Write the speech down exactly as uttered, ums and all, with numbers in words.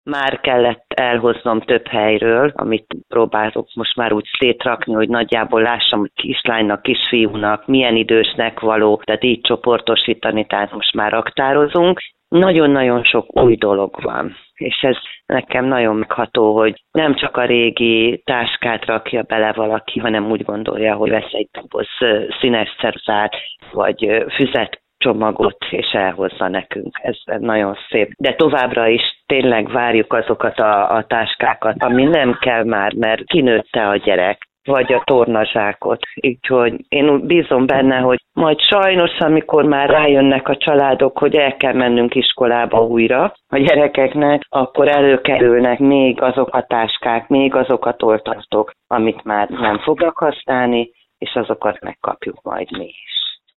már kellett elhoznom több helyről, amit próbálok most már úgy szétrakni, hogy nagyjából lássam, hogy kislánynak, kisfiúnak, milyen idősnek való, tehát így csoportosítani, tehát most már raktározunk. Nagyon-nagyon sok új dolog van, és ez nekem nagyon megható, hogy nem csak a régi táskát rakja bele valaki, hanem úgy gondolja, hogy vesz egy doboz színes ceruzát, vagy füzetcsomagot, és elhozza nekünk. Ez nagyon szép. De továbbra is tényleg várjuk azokat a, a táskákat, ami nem kell már, mert kinőtte a gyerek, vagy a tornazsákot. Úgyhogy én bízom benne, hogy majd sajnos, amikor már rájönnek a családok, hogy el kell mennünk iskolába újra a gyerekeknek, akkor előkerülnek még azok a táskák, még azok a tolltartók, amit már nem fognak használni, és azokat megkapjuk majd mi is.